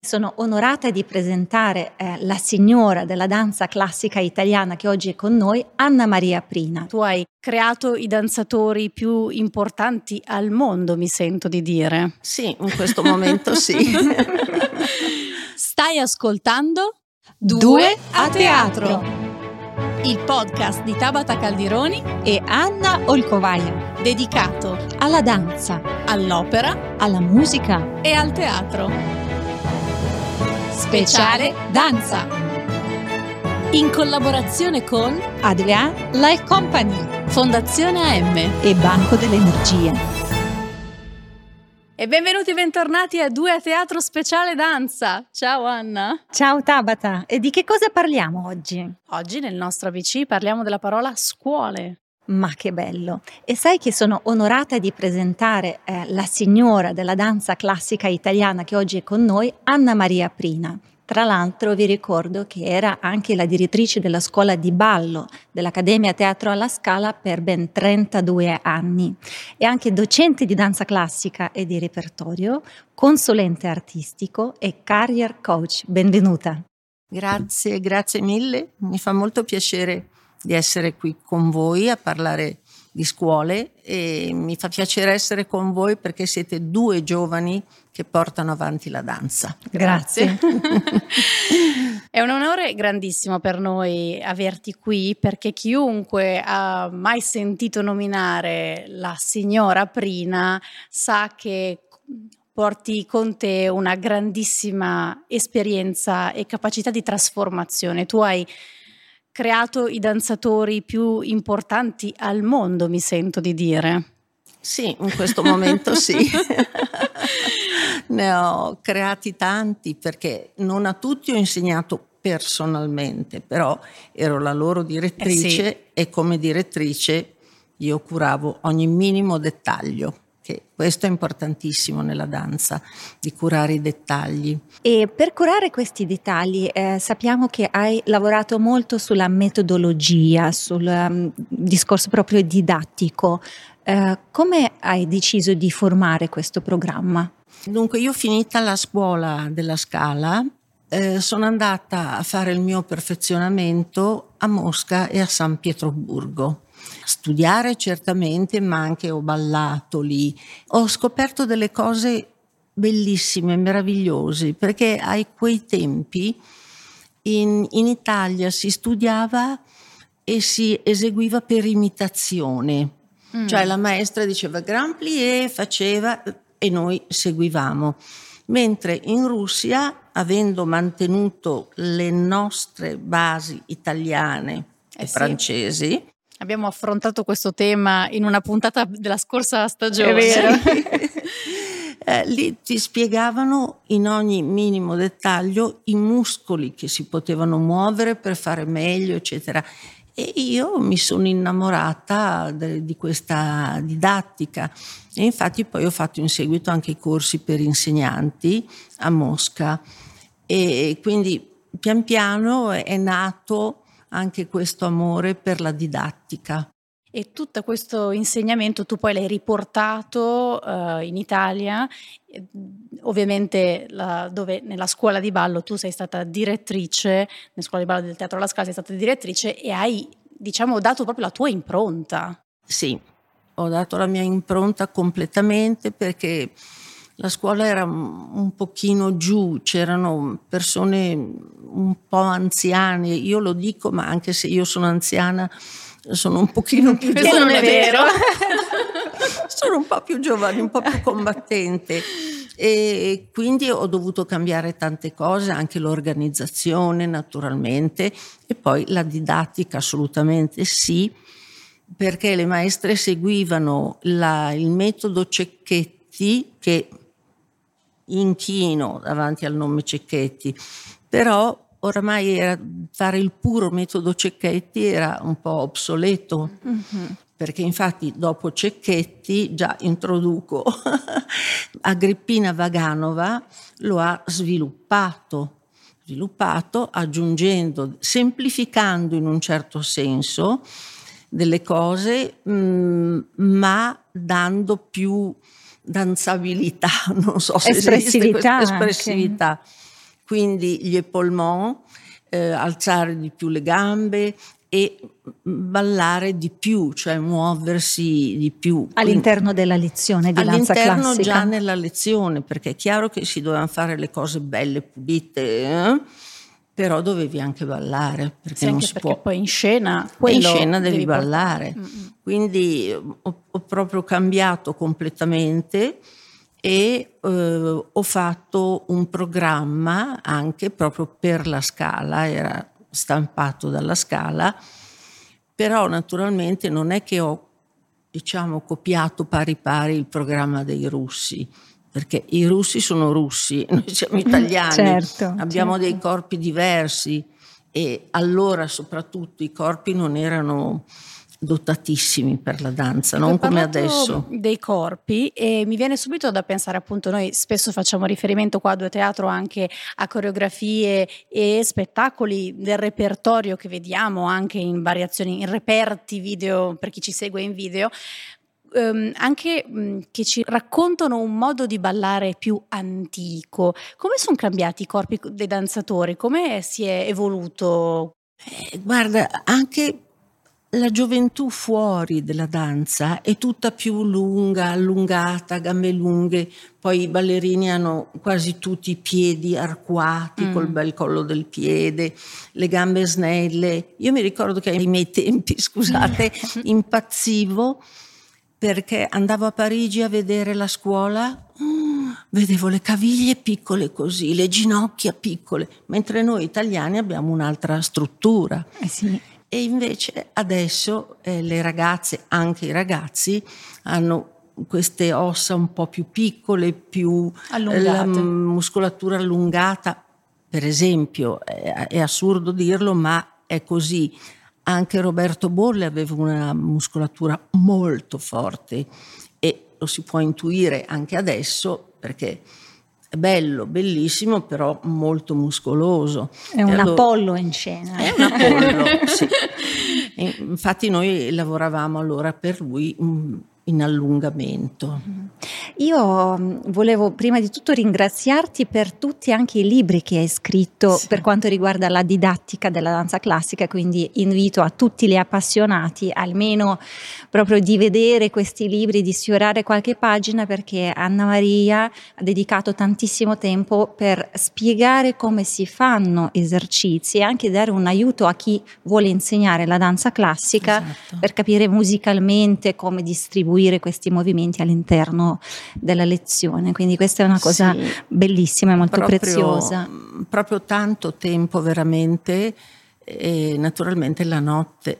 Sono onorata di presentare la signora della danza classica italiana che oggi è con noi, Anna Maria Prina. Tu hai creato i danzatori più importanti al mondo, mi sento di dire. Sì, in questo momento sì. Stai ascoltando Due a teatro, il podcast di Tabata Caldironi e Anna Olcovaia, dedicato alla danza, all'opera alla musica e al teatro. Speciale danza, In collaborazione con Adrian Life Company Fondazione AM. e Banco dell'Energia. E benvenuti e bentornati a Due a Teatro Speciale Danza. Ciao Anna. Ciao Tabata, e di che cosa parliamo oggi? Oggi nel nostro ABC parliamo della parola scuole. Ma che bello! E sai che sono onorata di presentare la signora della danza classica italiana che oggi è con noi, Anna Maria Prina. Tra l'altro vi ricordo che era anche la direttrice della scuola di ballo dell'Accademia Teatro alla Scala per ben 32 anni. È anche docente di danza classica e di repertorio, consulente artistico e career coach. Benvenuta! Grazie mille. Mi fa molto piacere di essere qui con voi a parlare di scuole e mi fa piacere essere con voi perché siete due giovani che portano avanti la danza. Grazie. È un onore grandissimo per noi averti qui, perché chiunque ha mai sentito nominare la signora Prina sa che porti con te una grandissima esperienza e capacità di trasformazione. Tu hai creato i danzatori più importanti al mondo, mi sento di dire. Sì, in questo momento sì. Ne ho creati tanti perché non a tutti ho insegnato personalmente, però ero la loro direttrice e come direttrice io curavo ogni minimo dettaglio. Che questo è importantissimo nella danza, di curare i dettagli. E per curare questi dettagli sappiamo che hai lavorato molto sulla metodologia, sul discorso proprio didattico. Come hai deciso di formare questo programma? Dunque, io finita la scuola della Scala, sono andata a fare il mio perfezionamento a Mosca e a San Pietroburgo. Studiare certamente, ma anche ho ballato lì. Ho scoperto delle cose bellissime, meravigliose, perché a quei tempi in Italia si studiava e si eseguiva per imitazione. Cioè la maestra diceva grand plié, faceva e noi seguivamo. Mentre in Russia, avendo mantenuto le nostre basi italiane e francesi, abbiamo affrontato questo tema in una puntata della scorsa stagione. È vero. Lì ti spiegavano in ogni minimo dettaglio i muscoli che si potevano muovere per fare meglio, eccetera. E io mi sono innamorata di questa didattica e infatti poi ho fatto in seguito anche i corsi per insegnanti a Mosca e quindi pian piano è nato anche questo amore per la didattica. E tutto questo insegnamento tu poi l'hai riportato in Italia, ovviamente dove nella scuola di ballo tu sei stata direttrice, nella scuola di ballo del Teatro alla Scala sei stata direttrice e hai, diciamo, dato proprio la tua impronta. Sì, ho dato la mia impronta completamente perché la scuola era un pochino giù, c'erano persone un po' anziane, io lo dico, ma anche se io sono anziana sono un pochino più giovane. Non è vero. Sono un po' più giovane, un po' più combattente e quindi ho dovuto cambiare tante cose, anche l'organizzazione naturalmente e poi la didattica assolutamente sì, perché le maestre seguivano il metodo Cecchetti, che inchino davanti al nome Cecchetti, però oramai fare il puro metodo Cecchetti era un po' obsoleto, perché infatti dopo Cecchetti, già introduco, Agrippina Vaganova lo ha sviluppato aggiungendo, semplificando in un certo senso delle cose, ma dando più danzabilità, non so se espressività, esiste espressività. quindi gli épaulements, alzare di più le gambe e ballare di più, cioè muoversi di più. All'interno della lezione di danza all'interno classica? Già nella lezione, perché è chiaro che si dovevano fare le cose belle, pulite, però dovevi anche ballare, perché sì, non anche si perché può. poi in scena Devi ballare. Quindi ho proprio cambiato completamente e ho fatto un programma anche proprio per la Scala, era stampato dalla Scala, però naturalmente non è che ho, diciamo, copiato pari pari il programma dei russi, perché i russi sono russi, noi siamo italiani, certo, abbiamo certo. dei corpi diversi e allora soprattutto i corpi non erano dotatissimi per la danza, non come adesso. Dei corpi, e mi viene subito da pensare, appunto, noi spesso facciamo riferimento qua a Due Teatro anche a coreografie e spettacoli del repertorio che vediamo anche in variazioni, in reperti video per chi ci segue in video, anche che ci raccontano un modo di ballare più antico. Come sono cambiati i corpi dei danzatori? Come si è evoluto? Guarda, anche la gioventù fuori della danza è tutta più lunga, allungata, gambe lunghe, poi i ballerini hanno quasi tutti i piedi arcuati col bel collo del piede, le gambe snelle. Io mi ricordo che ai miei tempi, scusate, impazzivo perché andavo a Parigi a vedere la scuola, vedevo le caviglie piccole così, le ginocchia piccole, mentre noi italiani abbiamo un'altra struttura. Sì. E invece adesso le ragazze, anche i ragazzi, hanno queste ossa un po' più piccole, più allungate, la muscolatura allungata. Per esempio, è assurdo dirlo, ma è così. Anche Roberto Bolle aveva una muscolatura molto forte e lo si può intuire anche adesso perché è bello, bellissimo, però molto muscoloso. È un Apollo in scena. È un Apollo, sì. E infatti noi lavoravamo allora per lui in allungamento. Io volevo prima di tutto ringraziarti per tutti anche i libri che hai scritto per quanto riguarda la didattica della danza classica, quindi invito a tutti gli appassionati almeno proprio di vedere questi libri, di sfiorare qualche pagina, perché Anna Maria ha dedicato tantissimo tempo per spiegare come si fanno esercizi e anche dare un aiuto a chi vuole insegnare la danza classica, per capire musicalmente come distribuire questi movimenti all'interno della lezione. Quindi questa è una cosa bellissima e molto preziosa. Proprio tanto tempo veramente, e naturalmente la notte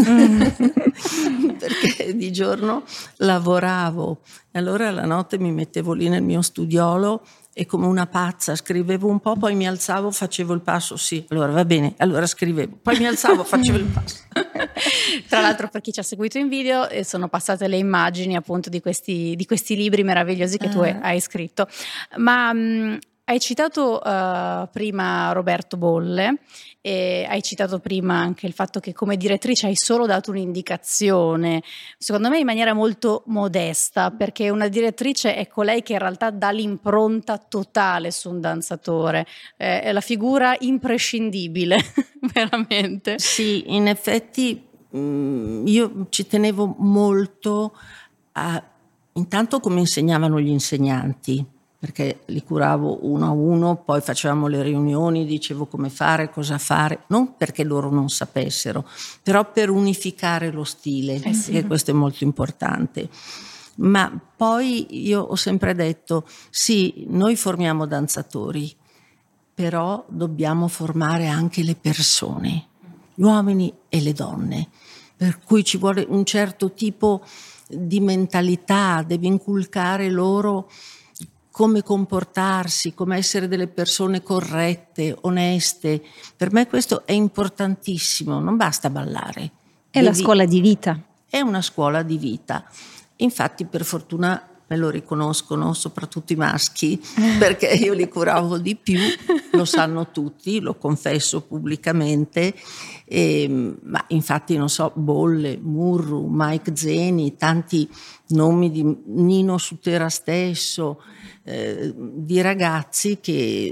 perché di giorno lavoravo e allora la notte mi mettevo lì nel mio studiolo e come una pazza scrivevo un po', poi mi alzavo, facevo il passo, sì, allora va bene, allora scrivevo, poi mi alzavo, facevo il passo. Tra l'altro, per chi ci ha seguito in video, sono passate le immagini appunto di questi libri meravigliosi che tu hai scritto. Ma hai citato prima Roberto Bolle e hai citato prima anche il fatto che come direttrice hai solo dato un'indicazione, secondo me in maniera molto modesta, perché una direttrice è colei che in realtà dà l'impronta totale su un danzatore, è la figura imprescindibile, veramente. Sì, in effetti io ci tenevo molto a intanto come insegnavano gli insegnanti, perché li curavo uno a uno, poi facevamo le riunioni, dicevo come fare, cosa fare, non perché loro non sapessero, però per unificare lo stile, perché questo è molto importante. Ma poi io ho sempre detto, sì, noi formiamo danzatori, però dobbiamo formare anche le persone, gli uomini e le donne, per cui ci vuole un certo tipo di mentalità, devi inculcare loro come comportarsi, come essere delle persone corrette, oneste. Per me questo è importantissimo, non basta ballare. È la scuola di vita. È una scuola di vita. Infatti per fortuna me lo riconoscono soprattutto i maschi, perché io li curavo di più, lo sanno tutti, lo confesso pubblicamente, ma infatti non so, Bolle, Murru, Mike Zeni, tanti nomi di Nino Sutera stesso, di ragazzi che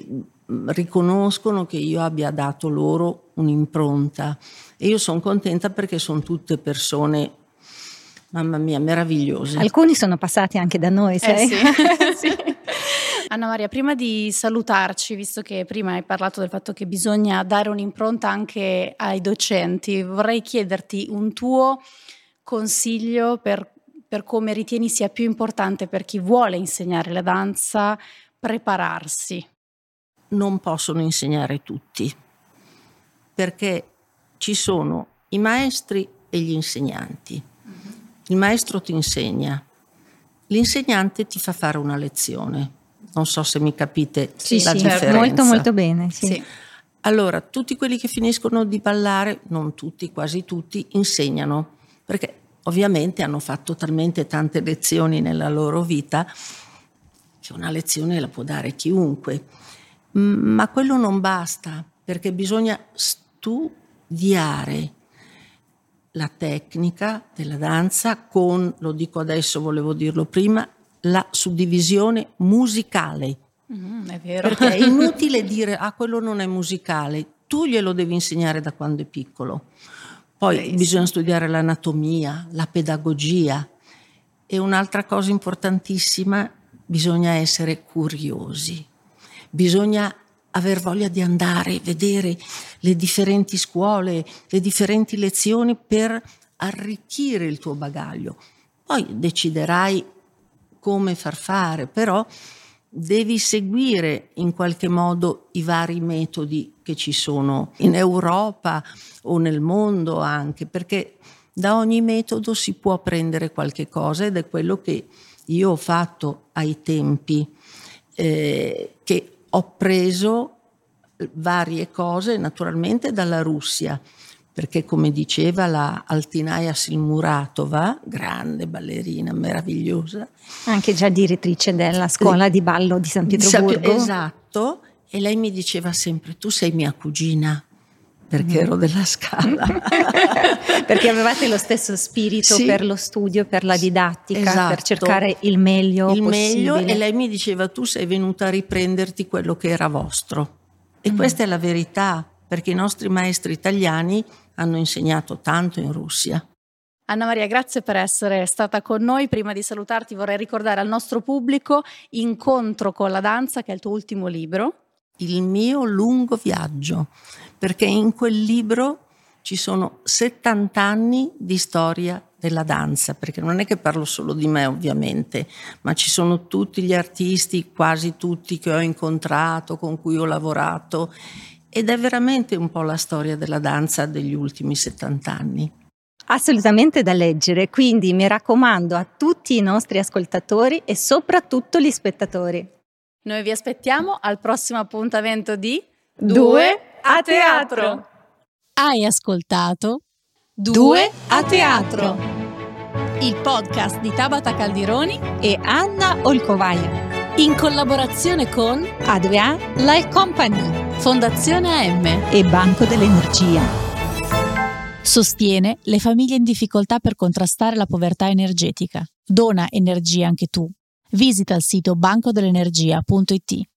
riconoscono che io abbia dato loro un'impronta, e io sono contenta perché sono tutte persone, mamma mia, meravigliose. Alcuni sono passati anche da noi, sai? Sì. Sì. Anna Maria, prima di salutarci, visto che prima hai parlato del fatto che bisogna dare un'impronta anche ai docenti, vorrei chiederti un tuo consiglio per come ritieni sia più importante per chi vuole insegnare la danza prepararsi. Non possono insegnare tutti, perché ci sono i maestri e gli insegnanti. Il maestro ti insegna, l'insegnante ti fa fare una lezione. Non so se mi capite la differenza. Molto molto bene. Sì. Allora, tutti quelli che finiscono di ballare, non tutti, quasi tutti, insegnano, perché ovviamente hanno fatto talmente tante lezioni nella loro vita che una lezione la può dare chiunque. Ma quello non basta, perché bisogna studiare la tecnica della danza con, lo dico adesso, volevo dirlo prima, la suddivisione musicale. È vero. Perché è inutile dire quello non è musicale, tu glielo devi insegnare da quando è piccolo. Poi bisogna studiare l'anatomia, la pedagogia, e un'altra cosa importantissima, bisogna essere curiosi, bisogna aver voglia di andare, vedere le differenti scuole, le differenti lezioni per arricchire il tuo bagaglio. Poi deciderai come far fare, però devi seguire in qualche modo i vari metodi che ci sono in Europa o nel mondo anche, perché da ogni metodo si può prendere qualche cosa, ed è quello che io ho fatto ai tempi, che ho preso varie cose naturalmente dalla Russia, perché come diceva la Altinaya Silmuratova, grande ballerina, meravigliosa. Anche già direttrice della scuola di ballo di San Pietroburgo. Esatto, e lei mi diceva sempre, tu sei mia cugina, perché ero della Scala. Perché avevate lo stesso spirito per lo studio, per la didattica, per cercare il meglio possibile. E lei mi diceva, tu sei venuta a riprenderti quello che era vostro. E questa è la verità, perché i nostri maestri italiani hanno insegnato tanto in Russia. Anna Maria, grazie per essere stata con noi. Prima di salutarti vorrei ricordare al nostro pubblico Incontro con la danza, che è il tuo ultimo libro. Il mio lungo viaggio, perché in quel libro ci sono 70 anni di storia della danza, perché non è che parlo solo di me ovviamente, ma ci sono tutti gli artisti, quasi tutti che ho incontrato, con cui ho lavorato, ed è veramente un po' la storia della danza degli ultimi 70 anni. Assolutamente da leggere, quindi mi raccomando a tutti i nostri ascoltatori e soprattutto gli spettatori. Noi vi aspettiamo al prossimo appuntamento di Due a Teatro. Hai ascoltato Due a Teatro, il podcast di Tabata Caldironi e Anna Olcovaia, in collaborazione con A2A Life Company, Fondazione AM e Banco dell'Energia. Sostiene le famiglie in difficoltà per contrastare la povertà energetica. Dona energia anche tu. Visita il sito bancodell'energia.it.